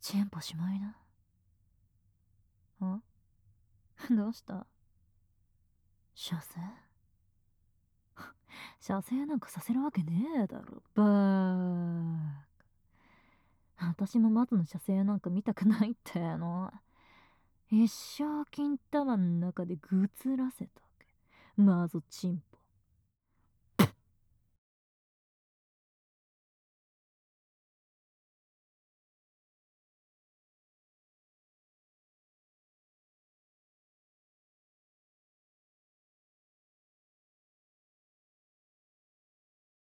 チンポしまいな。んどうした？射精？射精なんかさせるわけねえだろ。バーカ。私も松の射精なんか見たくないっての。一生金玉ん中でぐつらせたけ。マゾチンポ